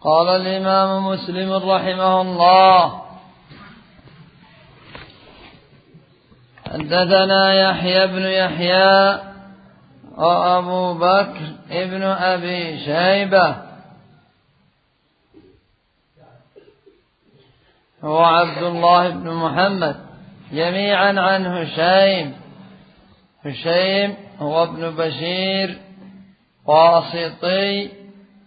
قال الإمام مسلم رحمه الله: حدثنا يحيى بن يحيى وأبو بكر ابن أبي شيبة هو عبد الله بن محمد، جميعا عن هشيم هو ابن بشير واسطي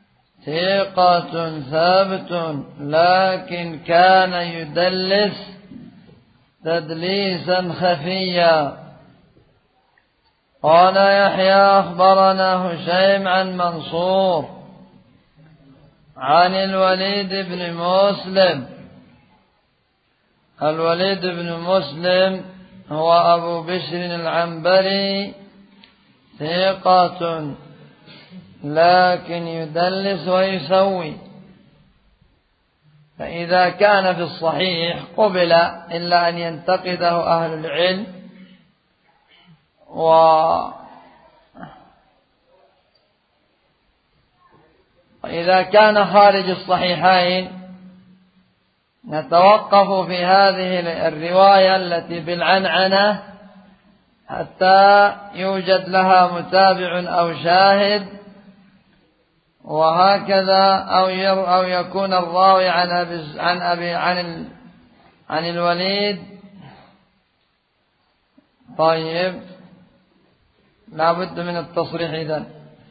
ثقة ثابت، لكن كان يدلس تدليسا خفيا. قال يحيى: أخبرنا هشيم عن منصور عن الوليد بن مسلم. الوليد بن مسلم هو أبو بشر العنبري، ثقة لكن يدلس ويسوي، فإذا كان في الصحيح قبل إلا أن ينتقده أهل العلم، وإذا كان خارج الصحيحين نتوقف في هذه الرواية التي بالعنعنة حتى يوجد لها متابع أو شاهد، وهكذا أو يكون الراوي عن الوليد. طيب، لا بد من التصريح إذن.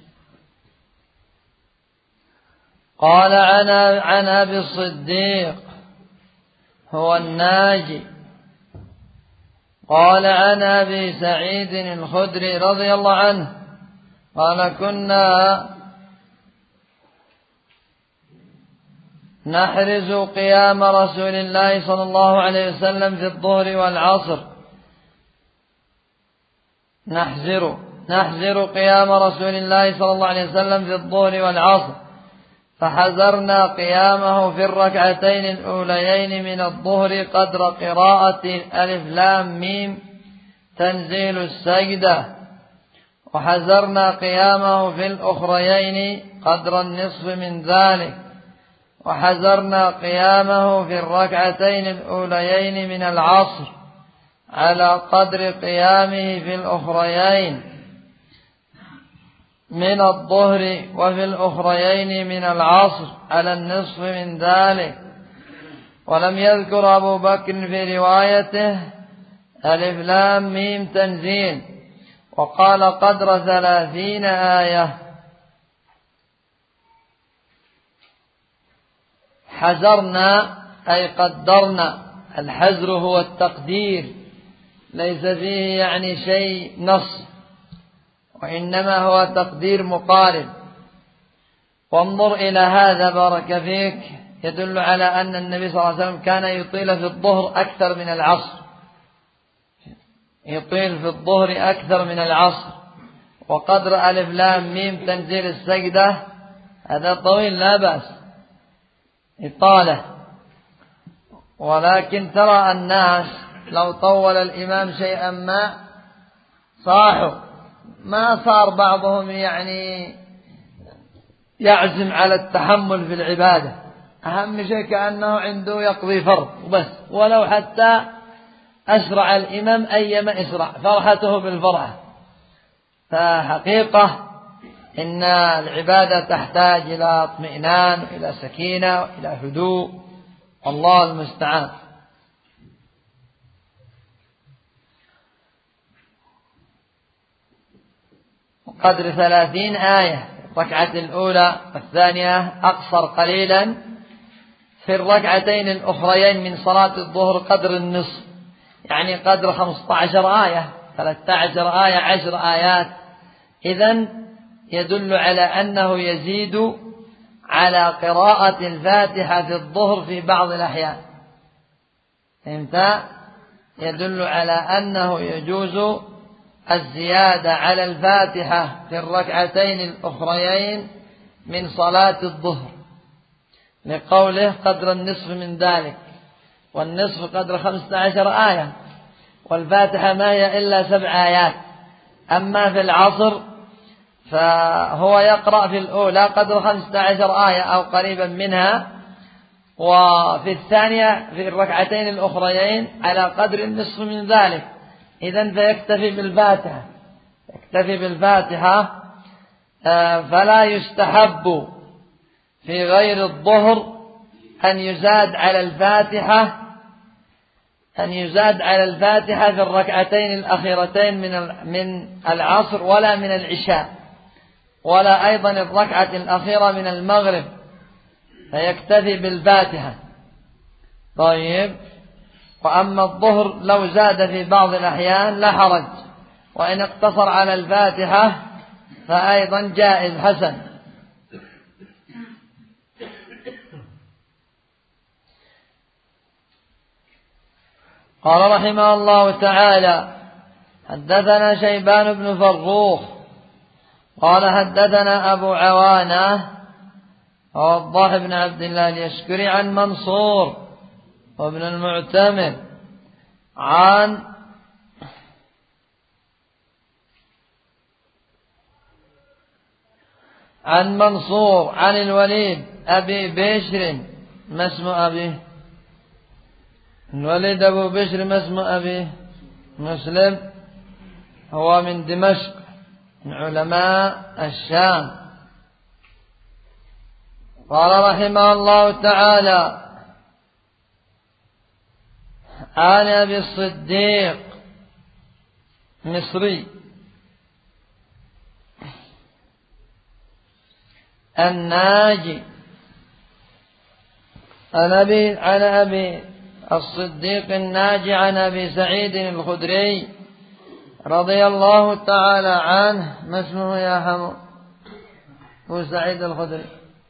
قال عن أبي الصديق هو الناجي. قال عن أبي سعيد الخدري رضي الله عنه قال: كنا نحرز قيام رسول الله صلى الله عليه وسلم في الظهر والعصر. نحزر قيام رسول الله صلى الله عليه وسلم في الظهر والعصر، فحذرنا قيامه في الركعتين الأوليين من الظهر قدر قراءة ألف لام ميم تنزيل السجدة، وحذرنا قيامه في الأخريين قدر النصف من ذلك، وحذرنا قيامه في الركعتين الأوليين من العصر على قدر قيامه في الأخريين من الظهر، وفي الأخريين من العصر على النصف من ذلك. ولم يذكر أبو بكر في روايته ألف لام ميم تنزيل، وقال قدر 30 آية. حذرنا أي قدرنا، الحذر هو التقدير، ليس فيه يعني شيء نص، وإنما هو تقدير مقارب. وانظر إلى هذا بارك فيك، يدل على أن النبي صلى الله عليه وسلم كان يطيل في الظهر أكثر من العصر، يطيل في الظهر أكثر من العصر. وقدر ألف لام ميم تنزيل السجدة هذا طويل لا بأس إطالة، ولكن ترى الناس لو طول الإمام شيئا ما صاحوا، ما صار بعضهم يعني يعزم على التحمل في العبادة، أهم شيء كأنه عنده يقضي فرض وبس، ولو حتى أسرع الإمام أيما إسرع، فرحته بالفرحة. فحقيقة إن العبادة تحتاج إلى اطمئنان وإلى سكينة وإلى هدوء، الله المستعان. قدر 30 آية الركعة الأولى والثانية، أقصر قليلا في الركعتين الأخريين من صلاة الظهر قدر النصف، يعني قدر 15 آية 13 آية 10 آيات. إذن يدل على أنه يزيد على قراءة الفاتحة في الظهر في بعض الأحيان. فهمت؟ يدل على أنه يجوز الزيادة على الفاتحة في الركعتين الأخريين من صلاة الظهر، لقوله قدر النصف من ذلك، والنصف قدر 15 آية، والفاتحة ما هي إلا 7 آيات. أما في العصر فهو يقرأ في الأولى قدر 15 آية أو قريبا منها، وفي الثانية في الركعتين الأخريين على قدر النصف من ذلك. إذن فيكتفي بالفاتحة، فلا يستحب في غير الظهر أن يزاد على الفاتحة في الركعتين الأخيرتين من العصر ولا من العشاء، ولا أيضا الركعة الأخيرة من المغرب، فيكتفي بالفاتحة. طيب، وأما الظهر لو زاد في بعض الأحيان لا حرج، وإن اقتصر على الفاتحة فأيضا جائز حسن. قال رحمه الله تعالى: حدثنا شيبان بن فروخ قال حدثنا أبو عوانة ووضاح بن عبد الله اليشكري عن منصور وابن المعتمر عن منصور عن الوليد أبي بشر، ما اسم أبيه؟ الوليد أبو بشر، ما اسم أبيه؟ مسلم، هو من دمشق من علماء الشام. قال رحمه الله تعالى: عن أبي الصديق مصري الناجي عن أبي الصديق الناجي عن أبي سعيد الخدري رضي الله تعالى عنه. ما اسمه يا حمو؟ هو سعيد الخدري،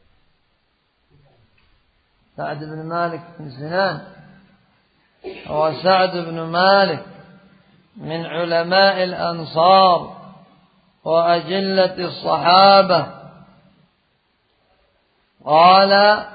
سعد بن مالك بن سنان، هو سعد بن مالك من علماء الأنصار وأجلة الصحابة. قال: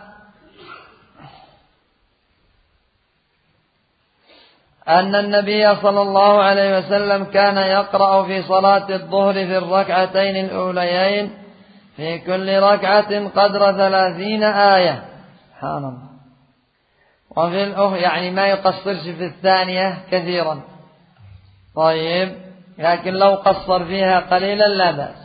أن النبي صلى الله عليه وسلم كان يقرأ في صلاة الظهر في الركعتين الأوليين في كل ركعة قدر 30 آية. سبحان الله. وفي يعني ما يقصرش في الثانية كثيرا. طيب، لكن لو قصر فيها قليلا لا بأس.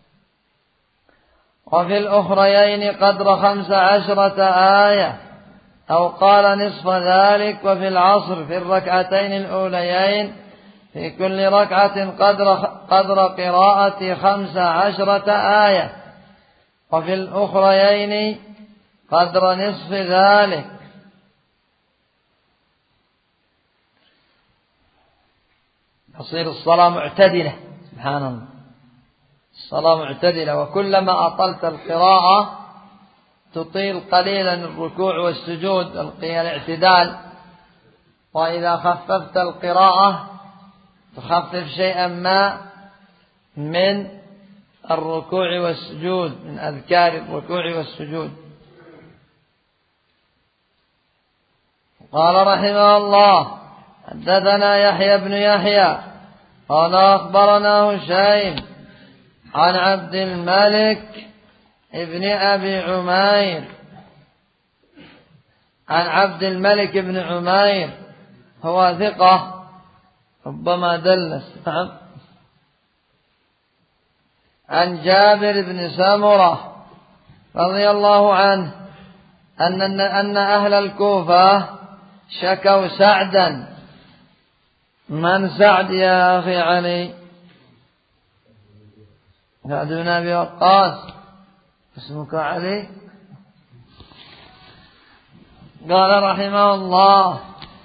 وفي الأخريين قدر 15 آية أو قال نصف ذلك. وفي العصر في الركعتين الأوليين في كل ركعة قدر قراءة 15 آية. وفي الأخريين قدر نصف ذلك. تصير الصلاة معتدلة. سبحان الله، الصلاة معتدلة، وكلما أطلت القراءة تطيل قليلا الركوع والسجود الاعتدال، وإذا خففت القراءة تخفف شيئا ما من الركوع والسجود، من أذكار الركوع والسجود. قال رحمه الله: حدثنا يحيى بن يحيى قال أخبرنا هشيم عن عبد الملك ابن أبي عمير عن عبد الملك بن عمير، هو ثقة ربما دلس، عن جابر بن سمرة رضي الله عنه أن أهل الكوفة شكوا سعدا. من سعد يا أخي علي؟ سعد بن أبي وقاص. اسمك علي؟ قال رحمه الله: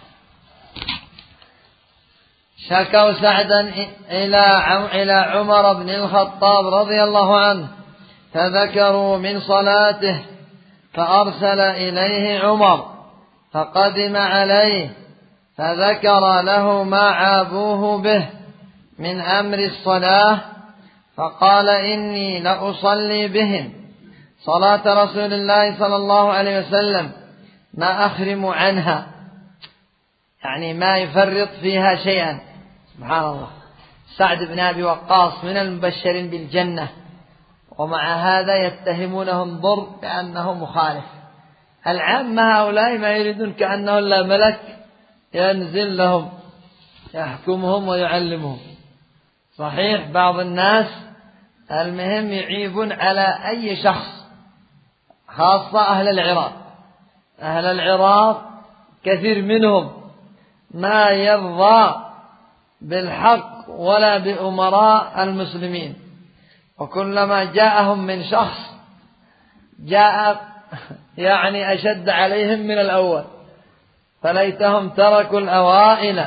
شكوا سعدا إلى عمر بن الخطاب رضي الله عنه، فذكروا من صلاته، فأرسل إليه عمر فقدم عليه فذكر له ما عابوه به من أمر الصلاة، فقال: إني لأصلي بهم صلاة رسول الله صلى الله عليه وسلم ما أخرم عنها، يعني ما يفرط فيها شيئا. سبحان الله. سعد بن أبي وقاص من المبشرين بالجنة، ومع هذا يتهمونهم ضر بأنه مخالف. العامة هؤلاء ما يريدون كأنه لا ملك ينزل لهم يحكمهم ويعلمهم. صحيح بعض الناس المهم يعيبون على أي شخص، خاصة أهل العراق. أهل العراق كثير منهم ما يرضى بالحق ولا بأمراء المسلمين، وكلما جاءهم من شخص جاء يعني أشد عليهم من الأول، فليتهم تركوا الأوائل.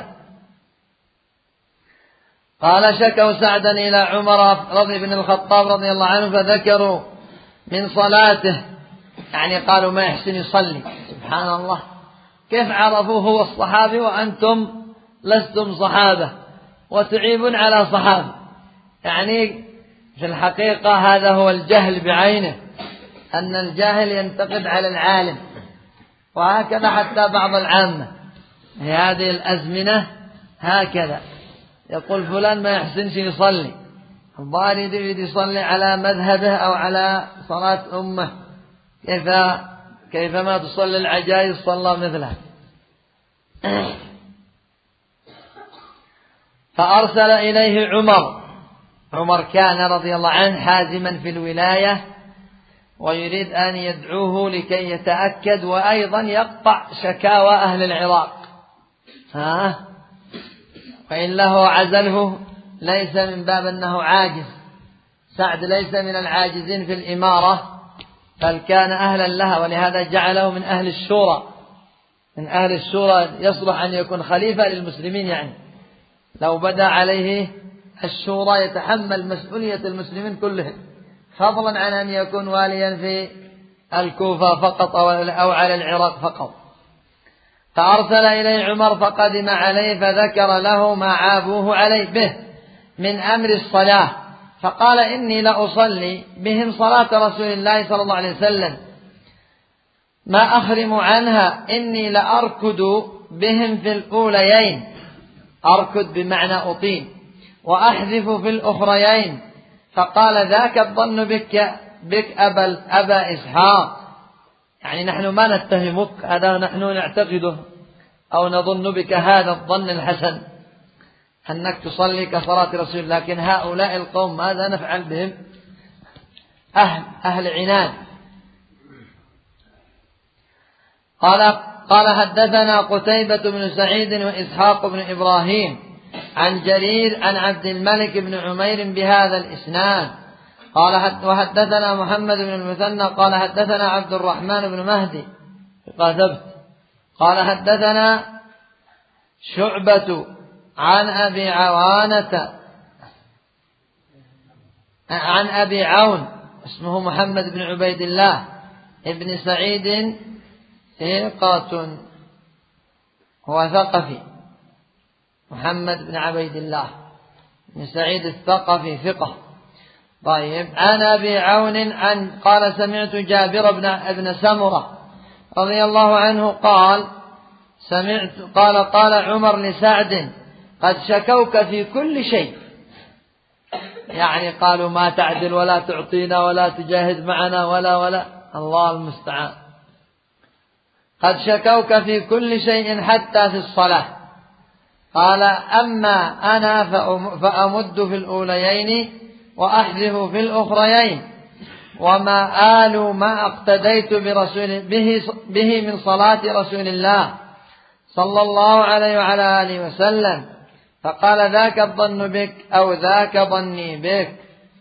قال شكوا سعدا إلى عمر رضي بن الخطاب رضي الله عنه فذكروا من صلاته، يعني قالوا ما يحسن يصلي. سبحان الله، كيف عرفوا هو الصحابي وأنتم لستم صحابة وتعيبون على صحابة؟ يعني في الحقيقة هذا هو الجهل بعينه، أن الجاهل ينتقد على العالم. وهكذا حتى بعض العامة في هذه الأزمنة هكذا يقول فلان ما يحسنش يصلي، الظاهر يريد يصلي على مذهبه أو على صلاة أمه، كيفما تصلي العجائز صلى مثلها. فأرسل إليه عمر كان رضي الله عنه حازما في الولاية ويريد أن يدعوه لكي يتأكد وأيضا يقطع شكاوى أهل العراق. وإلا هو عزله ليس من باب أنه عاجز، سعد ليس من العاجزين في الإمارة، بل كان أهلا لها، ولهذا جعله من أهل الشورى. من أهل الشورى يصلح أن يكون خليفة للمسلمين، يعني لو بدا عليه الشورى يتحمل مسؤولية المسلمين كلهم، فضلا عن أن يكون واليا في الكوفة فقط أو على العراق فقط. فأرسل إليه عمر فقدم عليه فذكر له ما عابوه عليه به من أمر الصلاة، فقال إني لأصلي بهم صلاة رسول الله صلى الله عليه وسلم ما أخرم عنها، إني لأركض بهم في الأوليين، أركض بمعنى أطيل، وأحذف في الأخريين. فقال ذاك الظن بك أبا إسحاق، يعني نحن ما نتهمك، هذا نحن نعتقده أو نظن بك هذا الظن الحسن أنك تصلي كصلاة رسول، لكن هؤلاء القوم ماذا نفعل بهم؟ أهل عناد. قال حدثنا قتيبة بن سعيد وإسحاق بن إبراهيم عن جرير عن عبد الملك بن عمير بهذا الإسناد. وحدثنا محمد بن المثنى قال حدثنا عبد الرحمن بن مهدي قال حدثنا شعبة عن أبي عوانة عن أبي عون اسمه محمد بن عبيد الله ابن سعيد ثقة، هو ثقفي، محمد بن عبيد الله بن سعيد الثقفي ثقة. طيب عن أبي عون قال سمعت جابر بن سمرة رضي الله عنه قال قال عمر لسعد قد شكوك في كل شيء، يعني قالوا ما تعدل ولا تعطينا ولا تجاهد معنا ولا الله المستعان. قد شكوك في كل شيء حتى في الصلاة. قال أما أنا فأمد في الأوليين وأحذف في الأخريين، وما آل ما اقتديت به من صلاة رسول الله صلى الله عليه وعلى آله وسلم. فقال ذاك الظن بك أو ذاك ظني بك.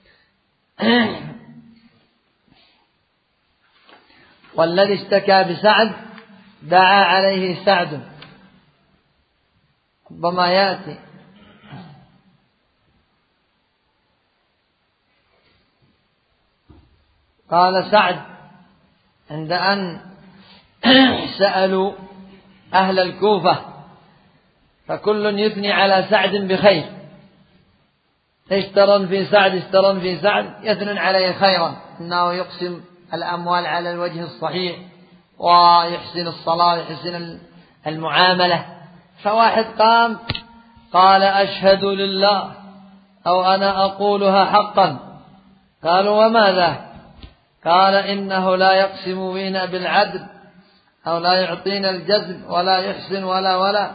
والذي اشتكى بسعد دعا عليه سعد، ربما يأتي. قال سعد عند أن سألوا أهل الكوفة فكل يثني على سعد بخير، اشترن في سعد يثنن عليه خيرا، إنه يقسم الأموال على الوجه الصحيح ويحسن الصلاة ويحسن المعاملة. فواحد قال أشهد لله أو أنا أقولها حقا قالوا وما ذاك؟ قال إنه لا يقسم بنا بالعدل أو لا يعطينا الجزم ولا يحسن ولا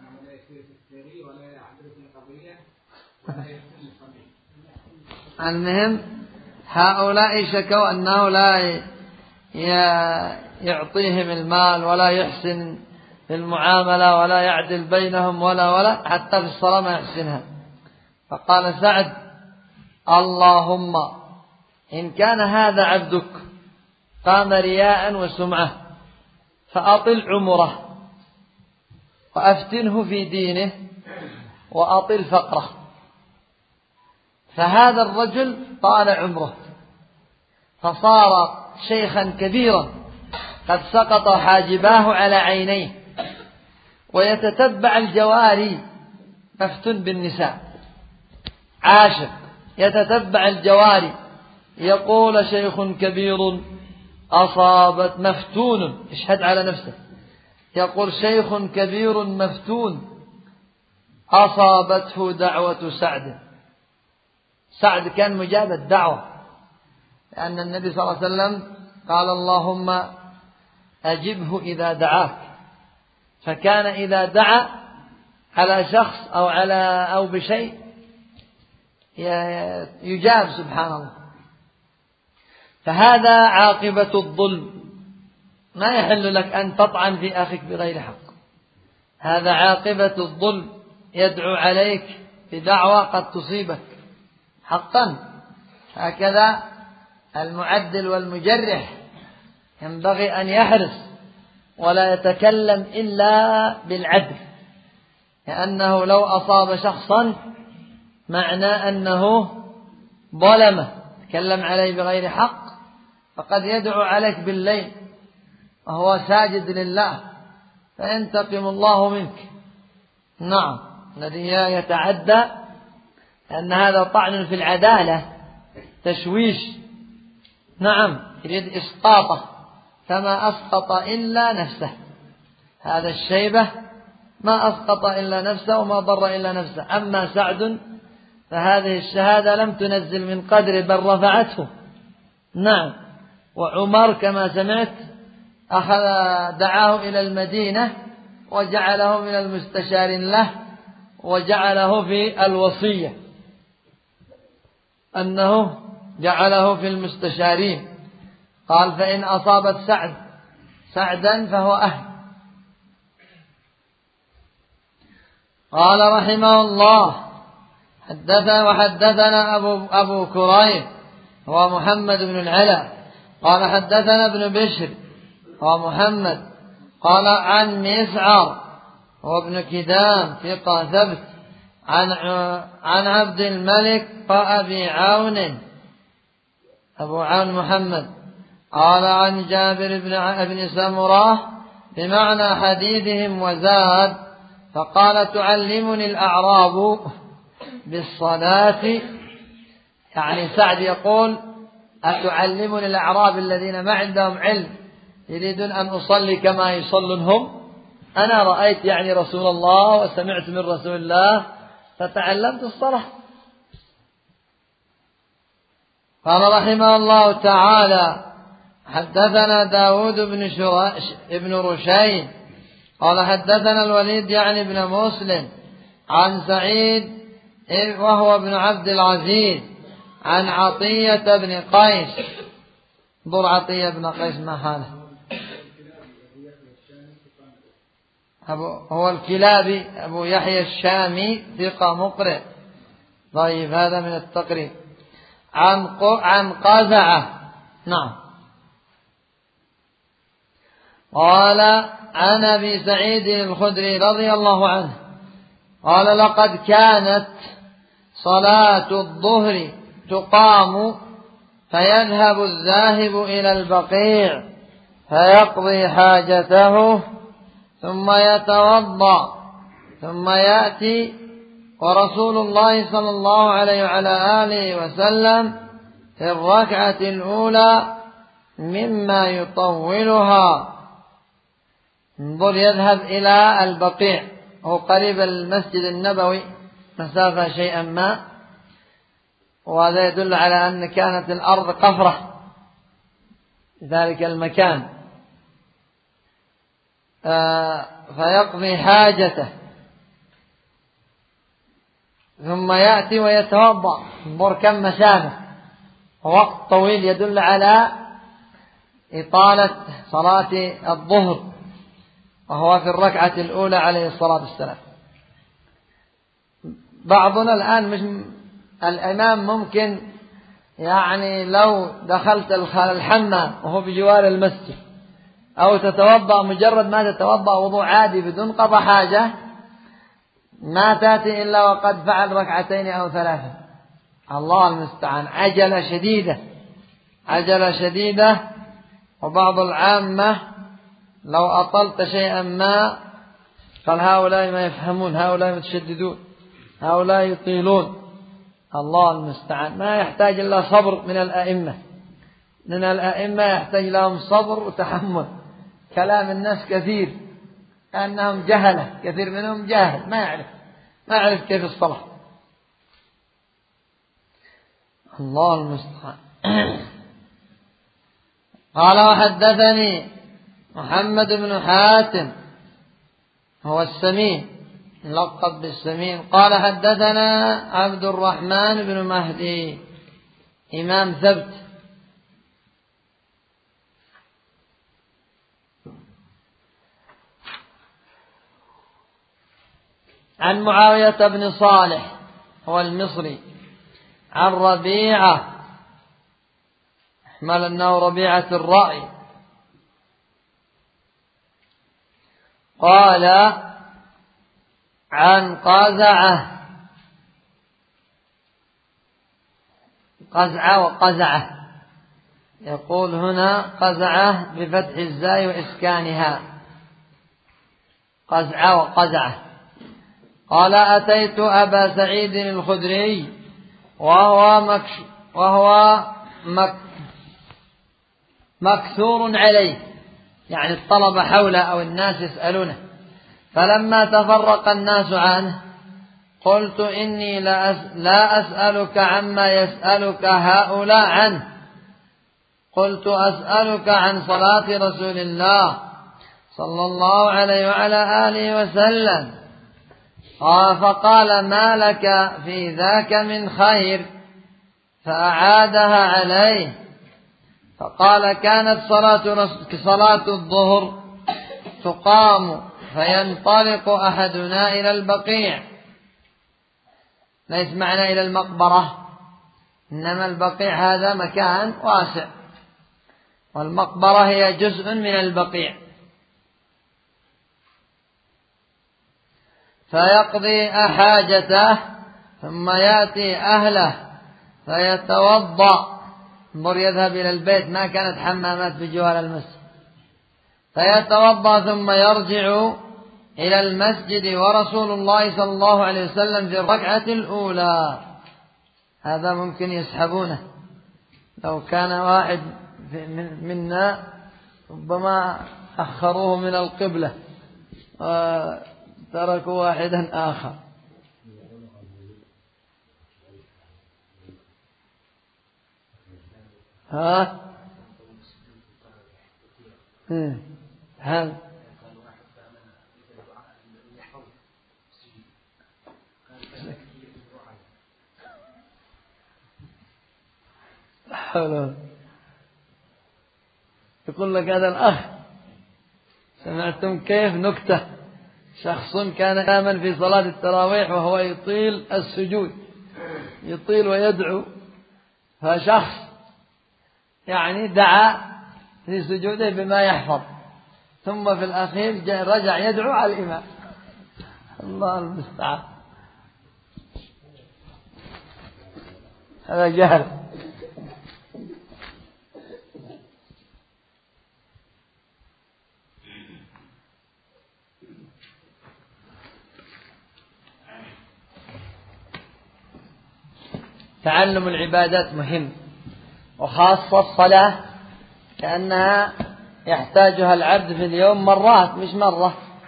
المهم هؤلاء شكوا أنه لا يعطيهم المال ولا يحسن في المعاملة ولا يعدل بينهم ولا حتى في الصلاة ما يحسنها. فقال سعد اللهم إن كان هذا عبدك قام رياء وسمعة فأطل عمره وأفتنه في دينه وأطل فقره. فهذا الرجل طال عمره فصار شيخا كبيرا قد سقط حاجباه على عينيه ويتتبع الجواري، مفتون بالنساء، عاشق يتتبع الجواري، يقول شيخ كبير أصابت مفتون، يشهد على نفسه، يقول شيخ كبير مفتون أصابته دعوة سعد. سعد كان مجاب الدعوة، لأن النبي صلى الله عليه وسلم قال اللهم أجبه إذا دعاك، فكان إذا دعا على شخص أو بشيء يجاب سبحان الله. فهذا عاقبة الظلم، ما يحل لك أن تطعن في أخيك بغير حق، هذا عاقبة الظلم، يدعو عليك بدعوة قد تصيبك حقا. هكذا المعدل والمجرح ينبغي أن يحرص ولا يتكلم إلا بالعدل، لأنه لو أصاب شخصا معناه أنه ظلمه تكلم عليه بغير حق فقد يدعو عليك بالليل وهو ساجد لله فينتقم الله منك. نعم، الذي يتعدى أن هذا طعن في العدالة، تشويش، نعم، يريد إسقاطه فما أسقط إلا نفسه. هذا الشيبة ما أسقط إلا نفسه وما ضر إلا نفسه. أما سعد فهذه الشهادة لم تنزل من قدره بل رفعته. نعم، وعمر كما سمعت دعاه إلى المدينة وجعله من المستشار له وجعله في الوصية، أنه جعله في المستشارين. قال فإن أصابت سعدا فهو أهل. قال رحمه الله وحدثنا أبو كريب هو محمد بن العلا قال حدثنا ابن بشر هو محمد قال عن مسعر هو ابن كدام ثقة ثبت عن عبد الملك وأبي عون أبو عون محمد قال عن جابر بن سمرة بمعنى حديثهم وزاد فقال تعلمني الأعراب بالصلاة، يعني سعد يقول أتعلمني الأعراب الذين ما عندهم علم يريدون أن أصلي كما يصلون هم؟ أنا رأيت يعني رسول الله وسمعت من رسول الله فتعلمت الصلاة. قال رحمه الله تعالى حدثنا داود بن رشيد قال حدثنا الوليد يعني بن مسلم عن سعيد وهو ابن عبد العزيز عن عطية بن قيس. ضر عطية بن قيس ما حاله؟ هو الكلابي أبو يحيى الشامي ثقة مقرئ طيب، هذا من التقريب. عن قزعة، نعم. قال عن أبي سعيد الخدري رضي الله عنه قال لقد كانت صلاة الظهر تقام فيذهب الذاهب إلى البقيع فيقضي حاجته ثم يتوضأ ثم يأتي ورسول الله صلى الله عليه وعلى آله وسلم في الركعة الأولى مما يطولها. انظر، يذهب إلى وهذا يدل على أن كانت الأرض قفرة في ذلك المكان، فيقضي حاجته ثم يأتي ويتوضأ. انظر كم مسافة، وقت طويل يدل على إطالة صلاة الظهر، وهو في الركعة الأولى عليه الصلاة والسلام. بعضنا الآن مش الإمام ممكن يعني لو دخلت الحمام وهو بجوار المسجد أو تتوضأ، مجرد ما تتوضأ وضوء عادي بدون قضاء حاجة، ما تأتي إلا وقد فعل ركعتين أو ثلاثة. الله المستعان، عجلة شديدة. وبعض العامة لو أطلت شيئا ما قال هؤلاء ما يفهمون، هؤلاء متشددون، هؤلاء يطيلون. الله المستعان، ما يحتاج إلا صبر من الأئمة، لأن الأئمة يحتاج لهم صبر وتحمل. كلام الناس كثير كأنهم جهلة، كثير منهم جاهل ما يعرف كيف الصلاة. الله المستعان. قال وحدثني محمد بن حاتم هو السمين، ملقب بالسمين، قال حدثنا عبد الرحمن بن مهدي إمام ثبت عن معاوية بن صالح هو المصري عن ربيعة، احمل أنه ربيعة الرأي، قال عن قزعة وقزعة، يقول هنا قزعة بفتح الزاي وإسكانها، قزعة وقزعة. قال أتيت أبا سعيد الخدري وهو مكثور عليه، يعني الطلبة حوله أو الناس يسألونه. فلما تفرق الناس عنه قلت إني لا أسألك عما يسألك هؤلاء عنه، قلت أسألك عن صلاة رسول الله صلى الله عليه وعلى آله وسلم. فقال ما لك في ذاك من خير؟ فأعادها عليه. فقال كانت صلاة الظهر تقام فينطلق أحدنا إلى البقيع، ليس معنى إلى المقبرة، إنما البقيع هذا مكان واسع، والمقبرة هي جزء من البقيع. فيقضي حاجته ثم يأتي أهله فيتوضأ. انظر، يذهب إلى البيت، ما كانت حمامات بجوار المسجد. فيتوضأ ثم يرجع إلى المسجد ورسول الله صلى الله عليه وسلم في الركعة الأولى. هذا ممكن يسحبونه، لو كان واحد منا ربما أخروه من القبلة وتركوا واحدا آخر. ها هل يقول لك هذا الأخ سمعتم كيف نكتة؟ شخص كان آمن في صلاة التراويح وهو يطيل السجود، يطيل ويدعو، فشخص يعني دعا في سجوده بما يحفظ، ثم في الأخير رجع يدعو على الإمام. الله المستعان، هذا جهل. تعلم العبادات مهم، وخاصة الصلاة كأنها يحتاجها العبد في اليوم مرات، مش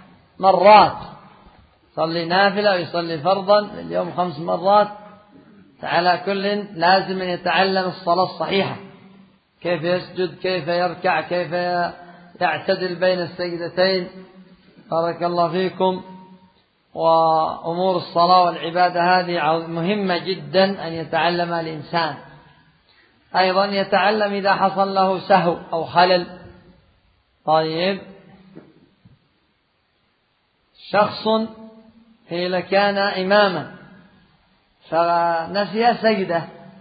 مرات. يصلي نافلة ويصلي فرضا في اليوم 5 مرات، على كل لازم أن يتعلم الصلاة الصحيحة، كيف يسجد، كيف يركع، كيف يعتدل بين السجدتين. بارك الله فيكم. وأمور الصلاة والعبادة هذه مهمة جدا أن يتعلمها الإنسان. أيضا يتعلم إذا حصل له سهو أو خلل. طيب، شخص قيل كان إماما فنسي سجدة،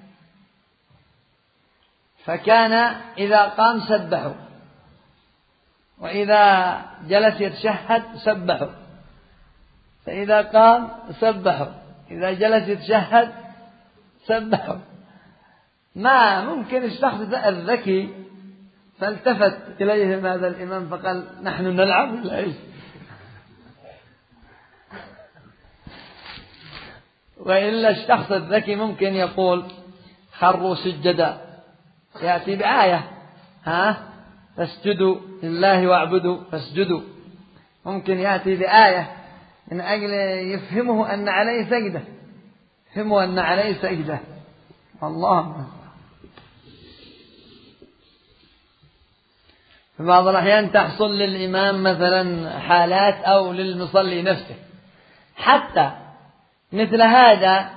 فكان إذا قام سبحوا، وإذا جلس يتشهد سبحوا، فإذا قام سبحوا، إذا جلس يتشهد سبحوا. ما ممكن الشخص الذكي فالتفت إليهم هذا الإمام فقال نحن نلعب ولا إيش؟ وإلا الشخص الذكي ممكن يقول خروا سجدا، يأتي بآية فاسجدوا لله واعبدوا فاسجدوا، ممكن يأتي بآية من أجل يفهمه أن عليه سجدة، يفهمه أن عليه سجدة. الله. في بعض الأحيان تحصل للإمام مثلا حالات أو للمصلي نفسه، حتى مثل هذا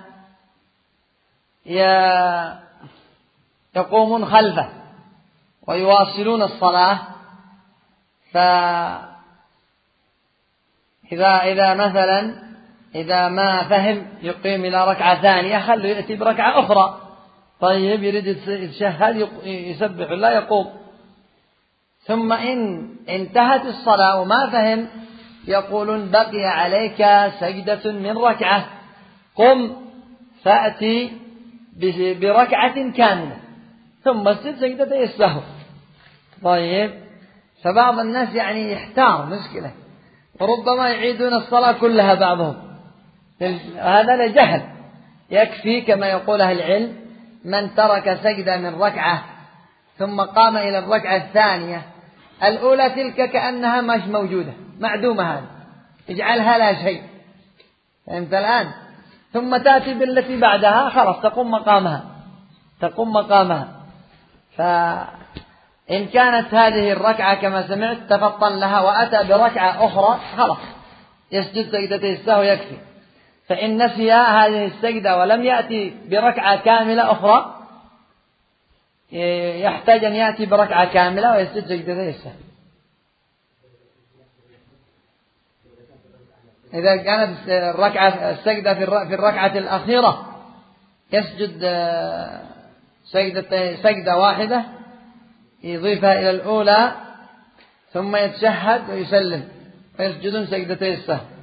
يقومون خلفه ويواصلون الصلاة. فإذا مثلا إذا ما فهم يقيم إلى ركعة ثانية خلوا يأتي بركعة أخرى. طيب، يريد يتشهد يسبح لا يقوم، ثم إن انتهت الصلاة وما فهم يقولون بقي عليك سجدة من ركعة، قم فأتي بركعة كاملة ثم اسجد سجدتي السهو. طيب، فبعض الناس يحتار مشكلة، وربما يعيدون الصلاة كلها بعضهم، هذا لجهل. يكفي كما يقول أهل العلم من ترك سجدة من ركعة ثم قام إلى الركعة الثانية الأولى تلك كأنها مش موجودة، معدومة، هذه اجعلها لا شيء. فهمت الآن؟ ثم تأتي بالتي بعدها خلاص تقوم مقامها. فإن كانت هذه الركعة كما سمعت تفطن لها وأتى بركعة أخرى خلاص يسجد سجدتي السهو يكفي. فإن نسي هذه السجدة ولم يأتي بركعة كاملة أخرى يحتاج أن يأتي بركعة كاملة ويسجد سجدتي السهو. إذا كانت السجدة في الركعة الأخيرة يسجد سجدة واحدة يضيفها إلى الأولى ثم يتشهد ويسلم ويسجدون سجدتي السهو.